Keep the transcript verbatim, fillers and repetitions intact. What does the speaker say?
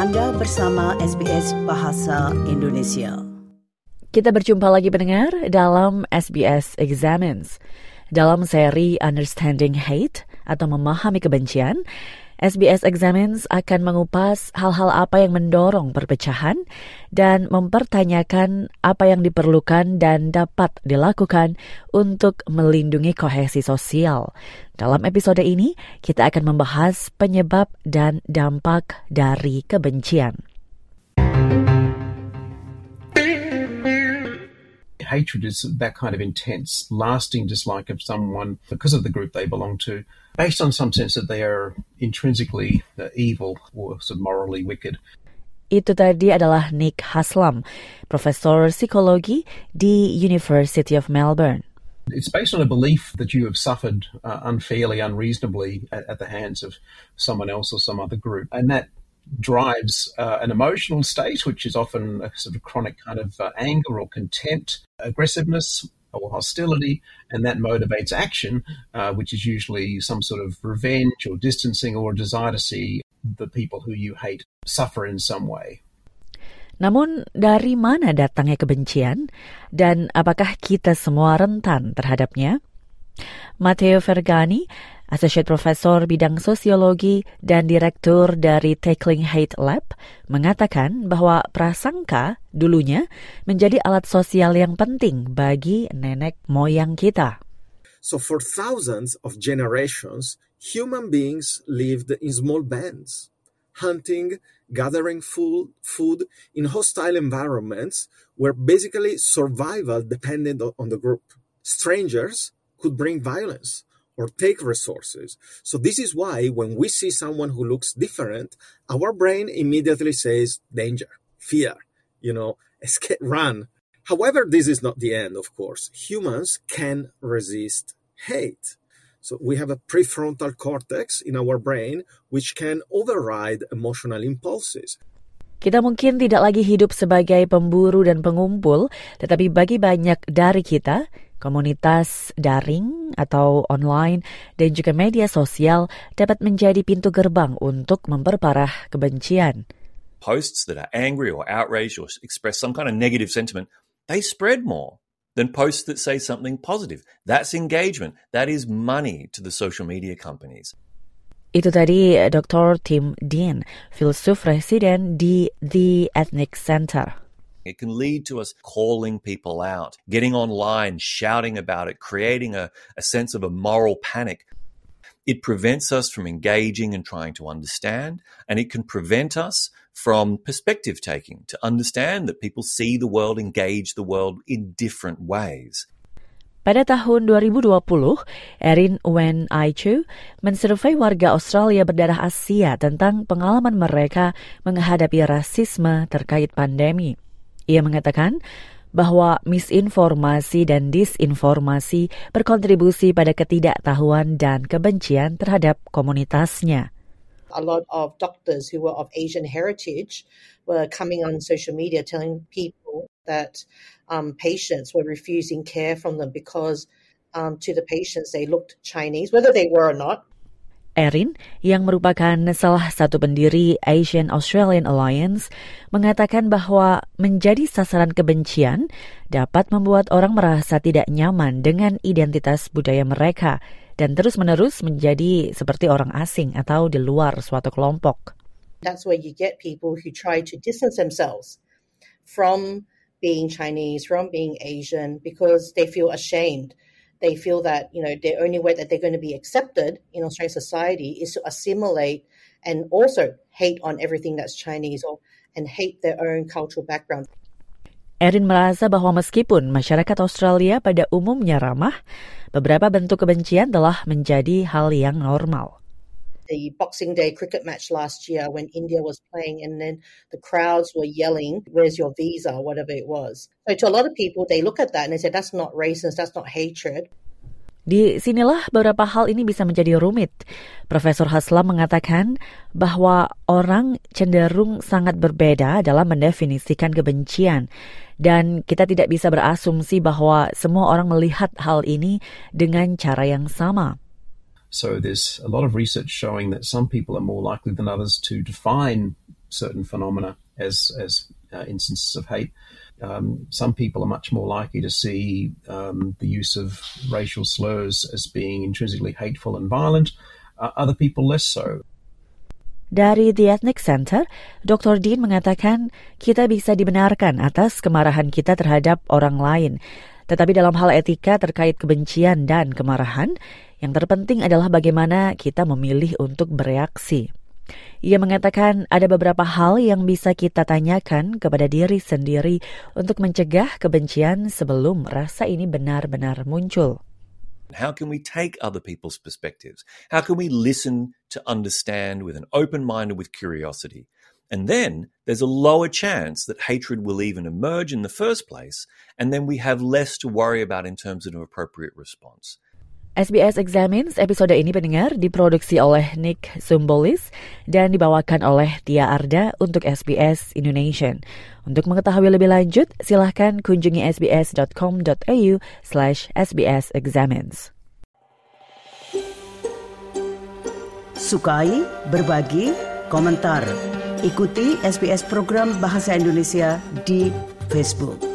Anda bersama S B S Bahasa Indonesia. Kita berjumpa lagi pendengar dalam S B S Examines. Dalam seri Understanding Hate atau Memahami Kebencian, S B S Examines akan mengupas hal-hal apa yang mendorong perpecahan dan mempertanyakan apa yang diperlukan dan dapat dilakukan untuk melindungi kohesi sosial. Dalam episode ini, kita akan membahas penyebab dan dampak dari kebencian. Hatred is that kind of intense, lasting dislike of someone because of the group they belong to, based on some sense that they are intrinsically uh, evil or sort of morally wicked. Itu tadi adalah Nick Haslam, Profesor Psikologi di University of Melbourne. It's based on a belief that you have suffered uh, unfairly, unreasonably at, at the hands of someone else or some other group, and that drives uh, an emotional state, which is often a sort of chronic kind of uh, anger or contempt, aggressiveness or hostility, and that motivates action, uh, which is usually some sort of revenge or distancing or a desire to see the people who you hate suffer in some way. Namun, dari mana datangnya kebencian dan apakah kita semua rentan terhadapnya? Matteo Vergani, Associate Professor bidang Sosiologi dan Direktur dari Tackling Hate Lab, mengatakan bahwa prasangka dulunya menjadi alat sosial yang penting bagi nenek moyang kita. So for thousands of generations, human beings lived in small bands, hunting, gathering food, food in hostile environments where basically survival depended on the group. Strangers could bring violence or take resources. So this is why when we see someone who looks different, our brain immediately says danger, fear, you know, escape, run. However, this is not the end, of course. Humans can resist hate. So we have a prefrontal cortex in our brain which can override emotional impulses. Kita mungkin tidak lagi hidup sebagai pemburu dan pengumpul, tetapi bagi banyak dari kita, komunitas daring atau online dan juga media sosial dapat menjadi pintu gerbang untuk memperparah kebencian. Posts that are angry or outraged or express some kind of negative sentiment, they spread more than posts that say something positive. That's engagement. That is money to the social media companies. Itu tadi Doktor Tim Dean, filsuf residen di The Ethnic Center. It can lead to us calling people out, getting online, shouting about it, creating a, a sense of a moral panic. It prevents us from engaging and trying to understand, and it can prevent us from perspective taking, to understand that people see the world, engage the world in different ways. Pada tahun dua ribu dua puluh, Erin Wen Aichu mensurvei warga Australia berdarah Asia tentang pengalaman mereka menghadapi rasisme terkait pandemi. Ia mengatakan bahwa misinformasi dan disinformasi berkontribusi pada ketidaktahuan dan kebencian terhadap komunitasnya. A lot of doctors who were of Asian heritage were coming on social media telling people that um, patients were refusing care from them because um, to the patients they looked Chinese, whether they were or not. Erin, yang merupakan salah satu pendiri Asian Australian Alliance, mengatakan bahwa menjadi sasaran kebencian dapat membuat orang merasa tidak nyaman dengan identitas budaya mereka dan terus-menerus menjadi seperti orang asing atau di luar suatu kelompok. That's where you get people who try to distance themselves from being Chinese, from being Asian, because they feel ashamed. They feel that, you know, the only way that they're going to be accepted in Australian society is to assimilate and also hate on everything that's Chinese or and hate their own cultural background. Erin merasa bahwa meskipun masyarakat Australia pada umumnya ramah, beberapa bentuk kebencian telah menjadi hal yang normal. The Boxing Day cricket match last year when India was playing and then the crowds were yelling, "Where's your visa?" whatever it was. So to a lot of people, they look at that and they say, that's not racist, that's not hatred. Di sinilah beberapa hal ini bisa menjadi rumit. Profesor Haslam mengatakan bahwa orang cenderung sangat berbeda dalam mendefinisikan kebencian. Dan kita tidak bisa berasumsi bahwa semua orang melihat hal ini dengan cara yang sama. So there's a lot of research showing that some people are more likely than others to define certain phenomena as as uh, instances of hate. Um, some people are much more likely to see um, the use of racial slurs as being intrinsically hateful and violent. Uh, other people less so. Dari The Ethnic Center, Doktor Dean mengatakan kita bisa dibenarkan atas kemarahan kita terhadap orang lain. Tetapi dalam hal etika terkait kebencian dan kemarahan, yang terpenting adalah bagaimana kita memilih untuk bereaksi. Ia mengatakan ada beberapa hal yang bisa kita tanyakan kepada diri sendiri untuk mencegah kebencian sebelum rasa ini benar-benar muncul. How can we take other people's perspectives? How can we listen to understand with an open mind and with curiosity? And then there's a lower chance that hatred will even emerge in the first place, and then we have less to worry about in terms of an appropriate response. S B S Examines episode ini pendengar diproduksi oleh Nick Sumbolis dan dibawakan oleh Tia Arda untuk S B S Indonesia. Untuk mengetahui lebih lanjut, silahkan kunjungi sbs.com.au slash sbsexamines. Sukai, berbagi, komentar. Ikuti S B S program Bahasa Indonesia di Facebook.